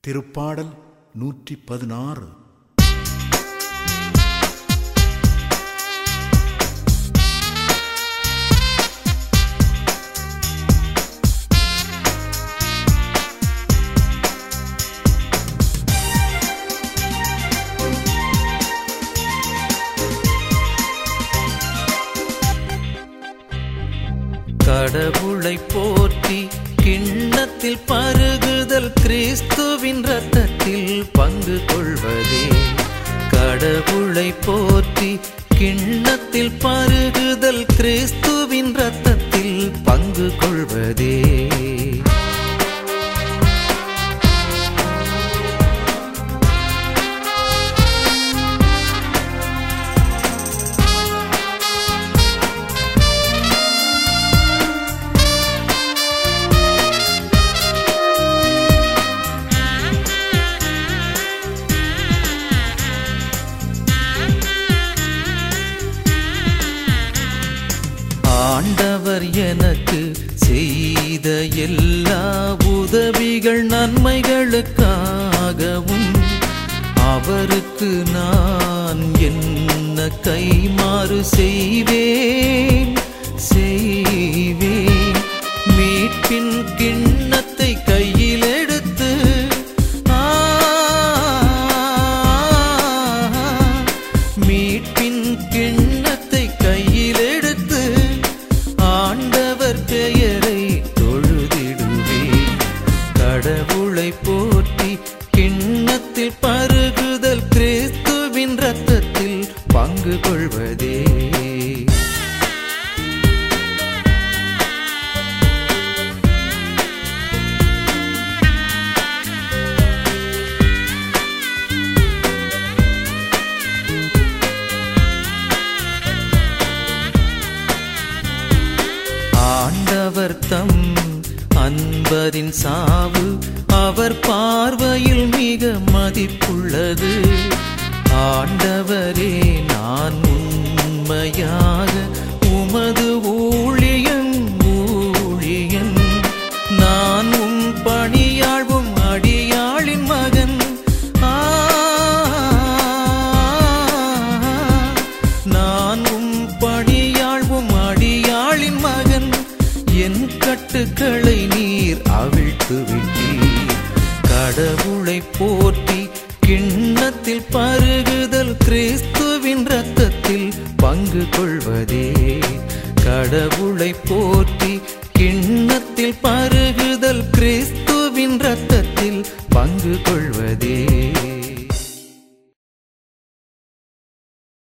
திருப்பாடல் 116. கடவுளை போற்றி கிண்ணத்தில் பருகுதல் கிறிஸ்துவின் இரத்தத்தில் பங்கு கொள்வதே. கடவுளை போற்றி கிண்ணத்தில் பருகுதல் கிறிஸ்துவின் இரத்தத்தில் பங்கு கொள்வதே. ஆண்டவர் எனக்கு செய்த எல்லா உதவிகள் நன்மைகளுக்காகவும் அவருக்கு நான் என்ன கைமாறு செய்வேன். மீட்பின் கிண்ணத்தை கையில் எடுத்து மீட்பின் கிண்ணத்தை கையில் எடுத்து ஆண்டவர் பெயரை தொழுதிடுவேன். கடவுளை போற்றி கிண்ணத்தில் பருகுதல் கிறிஸ்துவின் இரத்தத்தில் பங்கு கொள்வதே. ஆண்டவர் தம் அன்பரின் சாவு அவர் பார்வையில் மிக மதிப்புள்ளது. ஆண்டவரே, நான் உண்மையாக உமது ஊழியன். நான் உம் பணியாழ்வும் அடியாளின் மகன். நான் உம் பணியாழ்வும் அடியாளின் மகன். என் கட்டுக்களை நீர் அவிழ்த்து விட்டீர். கடவுளை போற்றி கிண்ணத்தில் பருகுதல் கிறிஸ்துவின் இரத்தத்தில் பங்கு கொள்வதே. கடவுளை போற்றி கிண்ணத்தில் பருகுதல் கிறிஸ்துவின் இரத்தத்தில் பங்கு கொள்வதே.